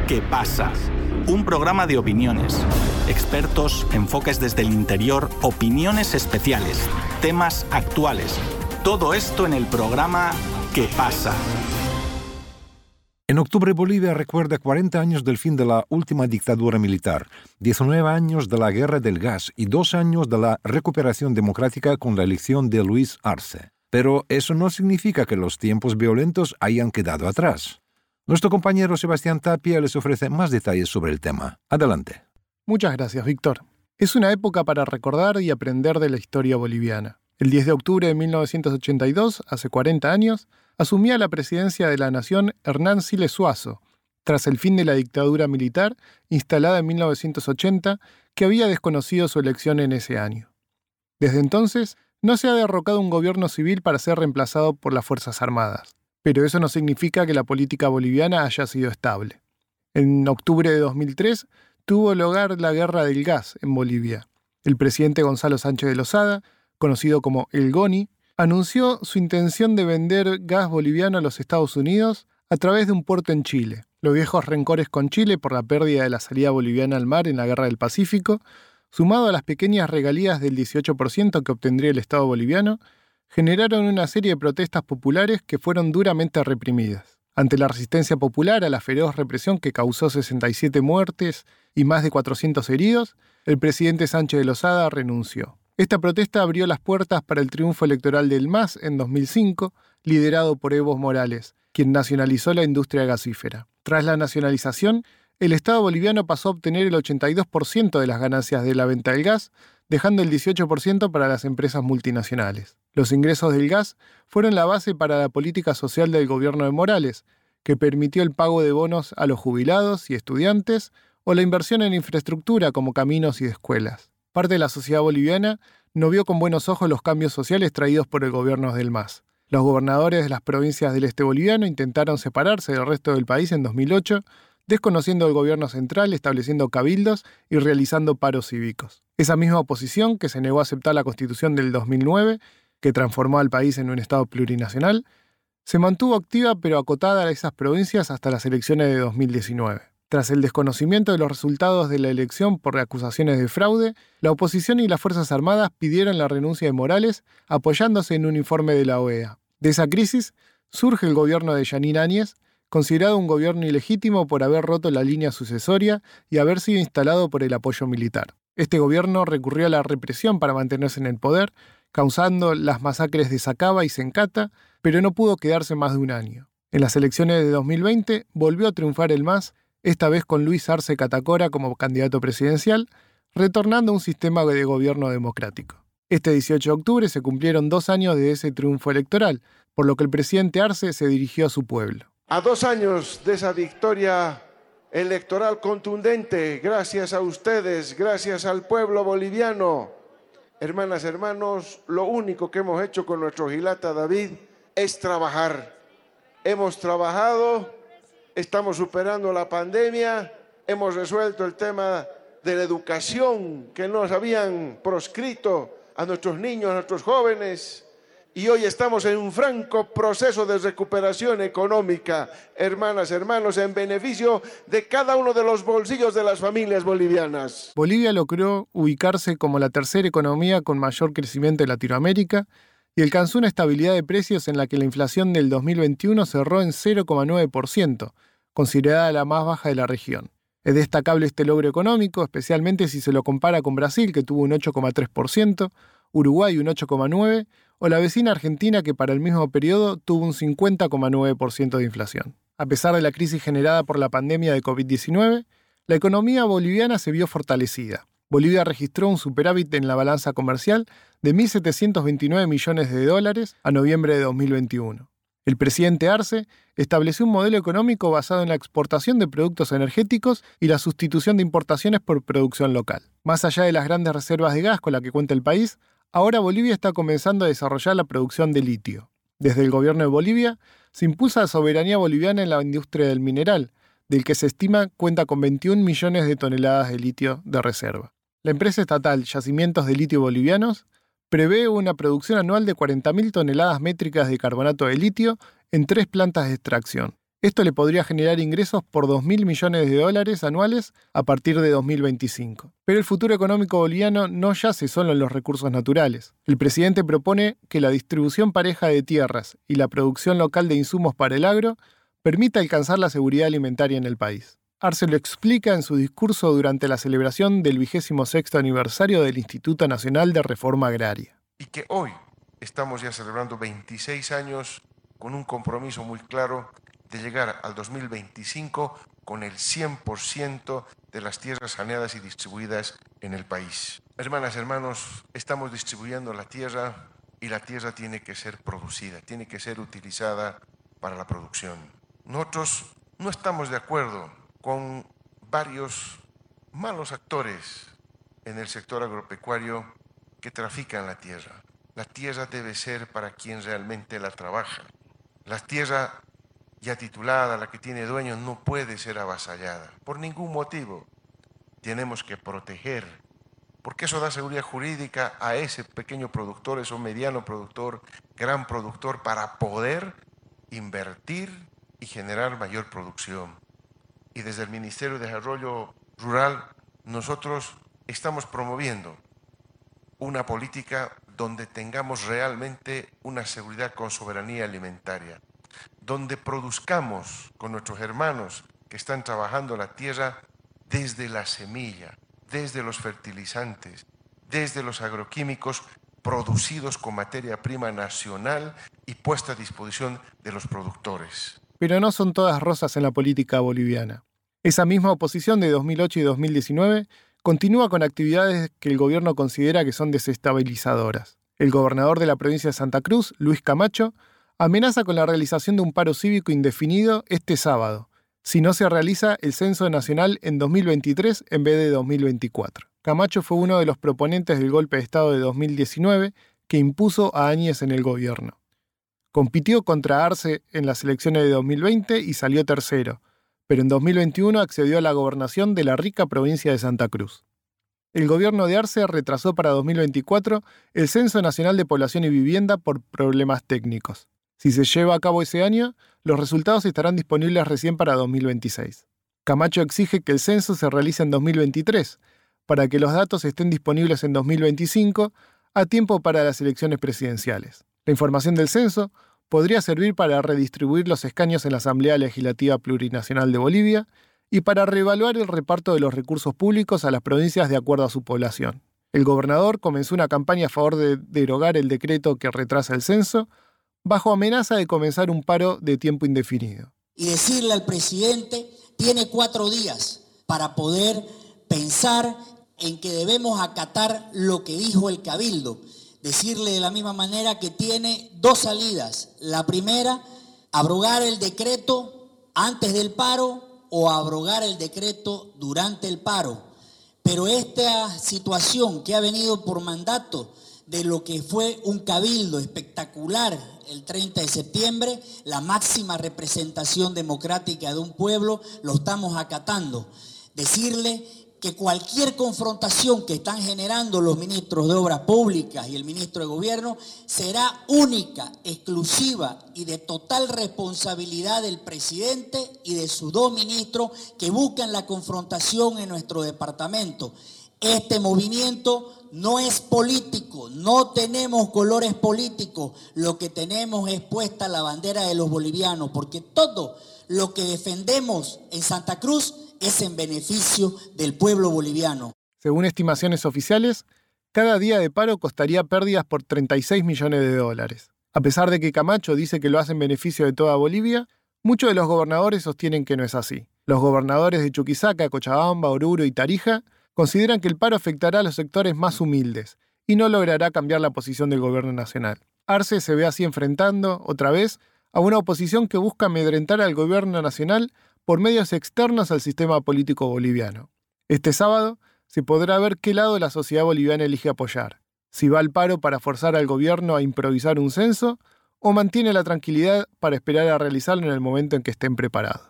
¿Qué pasa? Un programa de opiniones, expertos, enfoques desde el interior, opiniones especiales, temas actuales. Todo esto en el programa ¿Qué pasa? En octubre Bolivia recuerda 40 años del fin de la última dictadura militar, 19 años de la guerra del gas y 2 años de la recuperación democrática con la elección de Luis Arce. Pero eso no significa que los tiempos violentos hayan quedado atrás. Nuestro compañero Sebastián Tapia les ofrece más detalles sobre el tema. Adelante. Muchas gracias, Víctor. Es una época para recordar y aprender de la historia boliviana. El 10 de octubre de 1982, hace 40 años, asumía la presidencia de la nación Hernán Siles Zuazo, tras el fin de la dictadura militar instalada en 1980, que había desconocido su elección en ese año. Desde entonces, no se ha derrocado un gobierno civil para ser reemplazado por las Fuerzas Armadas, pero eso no significa que la política boliviana haya sido estable. En octubre de 2003, tuvo lugar la Guerra del Gas en Bolivia. El presidente Gonzalo Sánchez de Lozada, conocido como El Goni, anunció su intención de vender gas boliviano a los Estados Unidos a través de un puerto en Chile. Los viejos rencores con Chile por la pérdida de la salida boliviana al mar en la Guerra del Pacífico, sumado a las pequeñas regalías del 18% que obtendría el Estado boliviano, generaron una serie de protestas populares que fueron duramente reprimidas. Ante la resistencia popular a la feroz represión que causó 67 muertes y más de 400 heridos, el presidente Sánchez de Lozada renunció. Esta protesta abrió las puertas para el triunfo electoral del MAS en 2005, liderado por Evo Morales, quien nacionalizó la industria gasífera. Tras la nacionalización, el Estado boliviano pasó a obtener el 82% de las ganancias de la venta del gas, dejando el 18% para las empresas multinacionales. Los ingresos del gas fueron la base para la política social del gobierno de Morales, que permitió el pago de bonos a los jubilados y estudiantes o la inversión en infraestructura como caminos y escuelas. Parte de la sociedad boliviana no vio con buenos ojos los cambios sociales traídos por el gobierno del MAS. Los gobernadores de las provincias del este boliviano intentaron separarse del resto del país en 2008, desconociendo el gobierno central, estableciendo cabildos y realizando paros cívicos. Esa misma oposición, que se negó a aceptar la Constitución del 2009, que transformó al país en un Estado plurinacional, se mantuvo activa pero acotada a esas provincias hasta las elecciones de 2019. Tras el desconocimiento de los resultados de la elección por acusaciones de fraude, la oposición y las Fuerzas Armadas pidieron la renuncia de Morales, apoyándose en un informe de la OEA. De esa crisis surge el gobierno de Yanine Áñez, considerado un gobierno ilegítimo por haber roto la línea sucesoria y haber sido instalado por el apoyo militar. Este gobierno recurrió a la represión para mantenerse en el poder, causando las masacres de Sacaba y Sencata, pero no pudo quedarse más de un año. En las elecciones de 2020 volvió a triunfar el MAS, esta vez con Luis Arce Catacora como candidato presidencial, retornando a un sistema de gobierno democrático. Este 18 de octubre se cumplieron 2 años de ese triunfo electoral, por lo que el presidente Arce se dirigió a su pueblo. A 2 años de esa victoria electoral contundente, gracias a ustedes, gracias al pueblo boliviano, hermanas, hermanos, lo único que hemos hecho con nuestro Gilata David es trabajar. Hemos trabajado, estamos superando la pandemia, hemos resuelto el tema de la educación que nos habían proscrito a nuestros niños, a nuestros jóvenes, y hoy estamos en un franco proceso de recuperación económica, hermanas, hermanos, en beneficio de cada uno de los bolsillos de las familias bolivianas. Bolivia logró ubicarse como la tercera economía con mayor crecimiento de Latinoamérica y alcanzó una estabilidad de precios en la que la inflación del 2021 cerró en 0,9%, considerada la más baja de la región. Es destacable este logro económico, especialmente si se lo compara con Brasil, que tuvo un 8,3%, Uruguay un 8,9%, o la vecina Argentina, que para el mismo periodo tuvo un 50,9% de inflación. A pesar de la crisis generada por la pandemia de COVID-19, la economía boliviana se vio fortalecida. Bolivia registró un superávit en la balanza comercial de $1.729 millones a noviembre de 2021. El presidente Arce estableció un modelo económico basado en la exportación de productos energéticos y la sustitución de importaciones por producción local. Más allá de las grandes reservas de gas con las que cuenta el país, ahora Bolivia está comenzando a desarrollar la producción de litio. Desde el gobierno de Bolivia se impulsa la soberanía boliviana en la industria del mineral, del que se estima cuenta con 21 millones de toneladas de litio de reserva. La empresa estatal Yacimientos de Litio Bolivianos prevé una producción anual de 40.000 toneladas métricas de carbonato de litio en 3 plantas de extracción. Esto le podría generar ingresos por $2.000 millones anuales a partir de 2025. Pero el futuro económico boliviano no yace solo en los recursos naturales. El presidente propone que la distribución pareja de tierras y la producción local de insumos para el agro permita alcanzar la seguridad alimentaria en el país. Arce lo explica en su discurso durante la celebración del 26º aniversario del Instituto Nacional de Reforma Agraria. Y que hoy estamos ya celebrando 26 años con un compromiso muy claro de llegar al 2025 con el 100% de las tierras saneadas y distribuidas en el país. Hermanas, hermanos, estamos distribuyendo la tierra y la tierra tiene que ser producida, tiene que ser utilizada para la producción. Nosotros no estamos de acuerdo con varios malos actores en el sector agropecuario que trafican la tierra. La tierra debe ser para quien realmente la trabaja. La tierra ya titulada, la que tiene dueño, no puede ser avasallada por ningún motivo. Tenemos que proteger, porque eso da seguridad jurídica a ese pequeño productor, ese mediano productor, gran productor, para poder invertir y generar mayor producción. Y desde el Ministerio de Desarrollo Rural nosotros estamos promoviendo una política donde tengamos realmente una seguridad con soberanía alimentaria, donde produzcamos con nuestros hermanos que están trabajando la tierra desde la semilla, desde los fertilizantes, desde los agroquímicos, producidos con materia prima nacional y puesta a disposición de los productores. Pero no son todas rosas en la política boliviana. Esa misma oposición de 2008 y 2019 continúa con actividades que el gobierno considera que son desestabilizadoras. El gobernador de la provincia de Santa Cruz, Luis Camacho, amenaza con la realización de un paro cívico indefinido este sábado, si no se realiza el censo nacional en 2023 en vez de 2024. Camacho fue uno de los proponentes del golpe de Estado de 2019 que impuso a Áñez en el gobierno. Compitió contra Arce en las elecciones de 2020 y salió tercero, pero en 2021 accedió a la gobernación de la rica provincia de Santa Cruz. El gobierno de Arce retrasó para 2024 el Censo Nacional de Población y Vivienda por problemas técnicos. Si se lleva a cabo ese año, los resultados estarán disponibles recién para 2026. Camacho exige que el censo se realice en 2023, para que los datos estén disponibles en 2025, a tiempo para las elecciones presidenciales. La información del censo podría servir para redistribuir los escaños en la Asamblea Legislativa Plurinacional de Bolivia y para reevaluar el reparto de los recursos públicos a las provincias de acuerdo a su población. El gobernador comenzó una campaña a favor de derogar el decreto que retrasa el censo, bajo amenaza de comenzar un paro de tiempo indefinido. Y decirle al presidente, tiene 4 días para poder pensar en que debemos acatar lo que dijo el Cabildo. Decirle de la misma manera que tiene 2 salidas. La primera, abrogar el decreto antes del paro o abrogar el decreto durante el paro. Pero esta situación que ha venido por mandato de lo que fue un cabildo espectacular el 30 de septiembre, la máxima representación democrática de un pueblo, lo estamos acatando. Decirle que cualquier confrontación que están generando los ministros de Obras Públicas y el ministro de Gobierno será única, exclusiva y de total responsabilidad del presidente y de sus 2 ministros que buscan la confrontación en nuestro departamento. Este movimiento no es político, no tenemos colores políticos, lo que tenemos es puesta la bandera de los bolivianos, porque todo lo que defendemos en Santa Cruz es en beneficio del pueblo boliviano. Según estimaciones oficiales, cada día de paro costaría pérdidas por $36 millones. A pesar de que Camacho dice que lo hace en beneficio de toda Bolivia, muchos de los gobernadores sostienen que no es así. Los gobernadores de Chuquisaca, Cochabamba, Oruro y Tarija consideran que el paro afectará a los sectores más humildes y no logrará cambiar la posición del gobierno nacional. Arce se ve así enfrentando, otra vez, a una oposición que busca amedrentar al gobierno nacional por medios externos al sistema político boliviano. Este sábado se podrá ver qué lado la sociedad boliviana elige apoyar, si va al paro para forzar al gobierno a improvisar un censo o mantiene la tranquilidad para esperar a realizarlo en el momento en que estén preparados.